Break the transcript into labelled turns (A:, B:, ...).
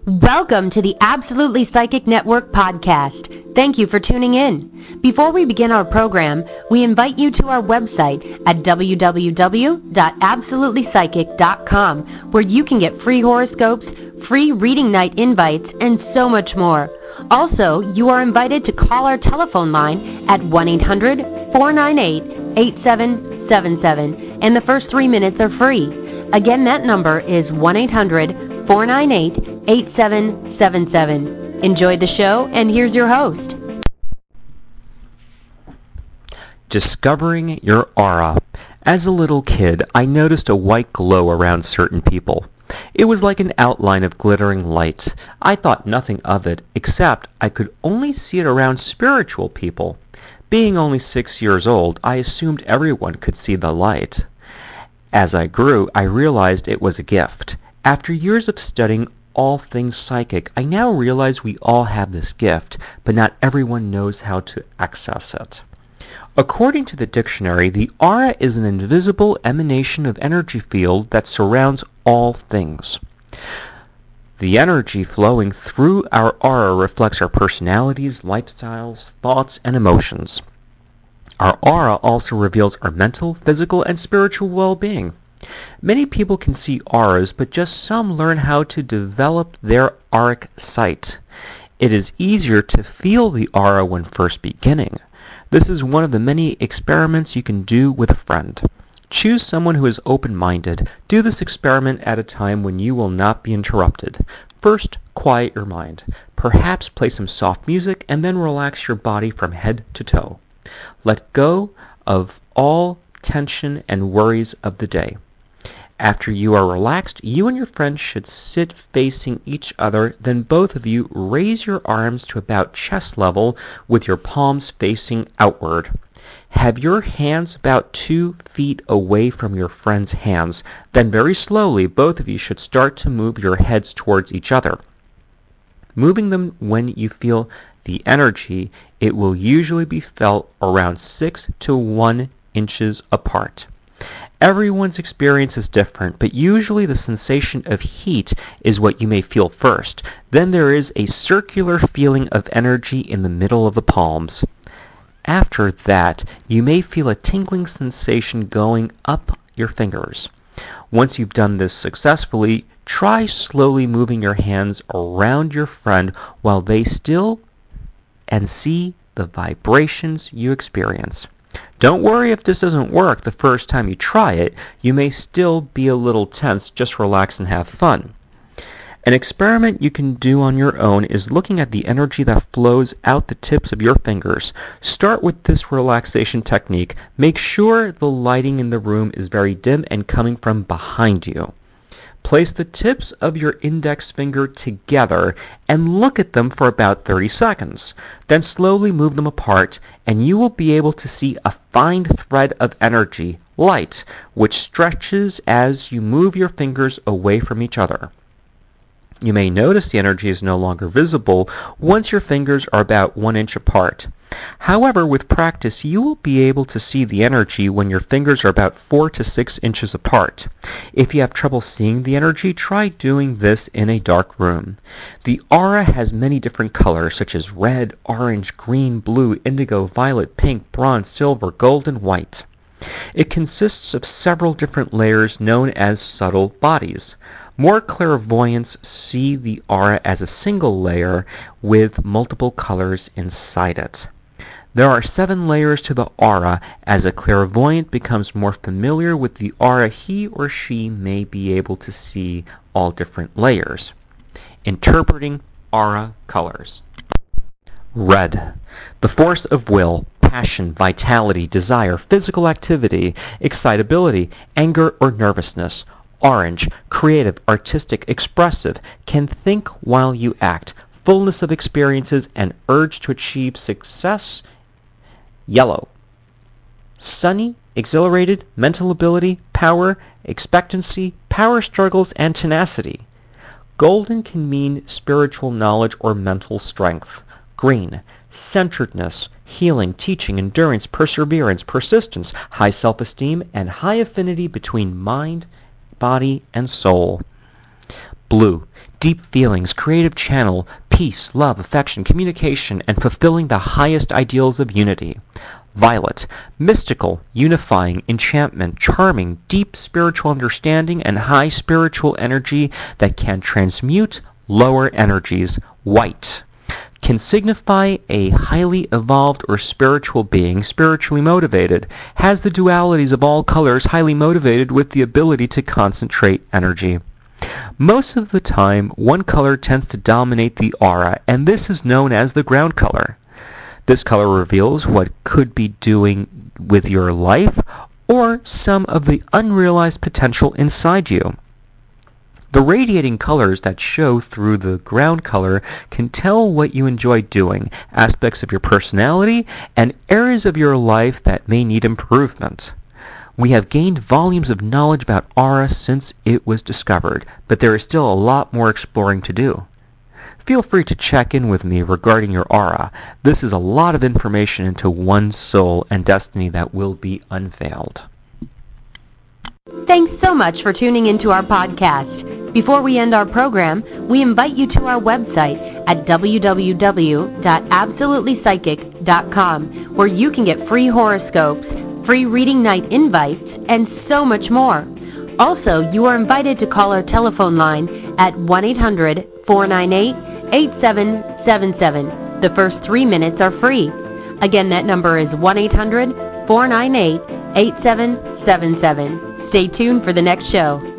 A: Welcome to the Absolutely Psychic Network podcast. Thank you for tuning in. Before we begin our program, we invite you to our website at www.absolutelypsychic.com, where you can get free horoscopes, free reading night invites, and so much more. Also, you are invited to call our telephone line at 1-800-498-8777, and the first 3 minutes are free. Again, that number is 1-800-498-8777. Enjoy the show, and here's your host.
B: Discovering your aura. As a little kid, I noticed a white glow around certain people. It was like an outline of glittering light. I thought nothing of it, except I could only see it around spiritual people. Being only 6 years old, I assumed everyone could see the light. As I grew, I realized it was a gift. After years of studying all things psychic, I now realize we all have this gift, but not everyone knows how to access it. According to the dictionary, the aura is an invisible emanation of energy field that surrounds all things. The energy flowing through our aura reflects our personalities, lifestyles, thoughts, and emotions. Our aura also reveals our mental, physical, and spiritual well-being. Many people can see auras, but just some learn how to develop their auric sight. It is easier to feel the aura when first beginning. This is one of the many experiments you can do with a friend. Choose someone who is open-minded. Do this experiment at a time when you will not be interrupted. First, quiet your mind. Perhaps play some soft music and then relax your body from head to toe. Let go of all tension and worries of the day. After you are relaxed, you and your friend should sit facing each other. Then both of you raise your arms to about chest level with your palms facing outward. Have your hands about 2 feet away from your friend's hands. Then very slowly, both of you should start to move your heads towards each other. Moving them when you feel the energy, it will usually be felt around 6 to 1 inches apart. Everyone's experience is different, but usually the sensation of heat is what you may feel first. Then there is a circular feeling of energy in the middle of the palms. After that, you may feel a tingling sensation going up your fingers. Once you've done this successfully, try slowly moving your hands around your friend while they still and see the vibrations you experience. Don't worry if this doesn't work the first time you try it. You may still be a little tense. Just relax and have fun. An experiment you can do on your own is looking at the energy that flows out the tips of your fingers. Start with this relaxation technique. Make sure the lighting in the room is very dim and coming from behind you. Place the tips of your index finger together and look at them for about 30 seconds. Then slowly move them apart, and you will be able to see a fine thread of energy, light, which stretches as you move your fingers away from each other. You may notice the energy is no longer visible once your fingers are about 1 inch apart. However, with practice, you will be able to see the energy when your fingers are about 4 to 6 inches apart. If you have trouble seeing the energy, try doing this in a dark room. The aura has many different colors, such as red, orange, green, blue, indigo, violet, pink, bronze, silver, gold, and white. It consists of several different layers known as subtle bodies. More clairvoyants see the aura as a single layer with multiple colors inside it. There are 7 layers to the aura. As a clairvoyant becomes more familiar with the aura, he or she may be able to see all different layers. Interpreting aura colors. Red. The force of will, passion, vitality, desire, physical activity, excitability, anger, or nervousness. Orange. Creative, artistic, expressive, can think while you act, fullness of experiences, and urge to achieve success. Yellow. Sunny, exhilarated, mental ability, power, expectancy, power struggles, and tenacity. Golden can mean spiritual knowledge or mental strength. Green, centeredness, healing, teaching, endurance, perseverance, persistence, high self-esteem, and high affinity between mind, body, and soul. Blue, deep feelings, creative channel, peace, love, affection, communication, and fulfilling the highest ideals of unity. Violet, mystical, unifying, enchantment, charming, deep spiritual understanding, and high spiritual energy that can transmute lower energies. White, can signify a highly evolved or spiritual being, spiritually motivated, has the dualities of all colors, highly motivated with the ability to concentrate energy. Most of the time, one color tends to dominate the aura, and this is known as the ground color. This color reveals what could be doing with your life or some of the unrealized potential inside you. The radiating colors that show through the ground color can tell what you enjoy doing, aspects of your personality, and areas of your life that may need improvement. We have gained volumes of knowledge about aura since it was discovered, but there is still a lot more exploring to do. Feel free to check in with me regarding your aura. This is a lot of information into one's soul and destiny that will be unveiled.
A: Thanks so much for tuning into our podcast. Before we end our program, we invite you to our website at www.absolutelypsychic.com, where you can get free horoscopes, free reading night invites, and so much more. Also, you are invited to call our telephone line at 1-800-498-8777. The first 3 minutes are free. Again, that number is 1-800-498-8777. Stay tuned for the next show.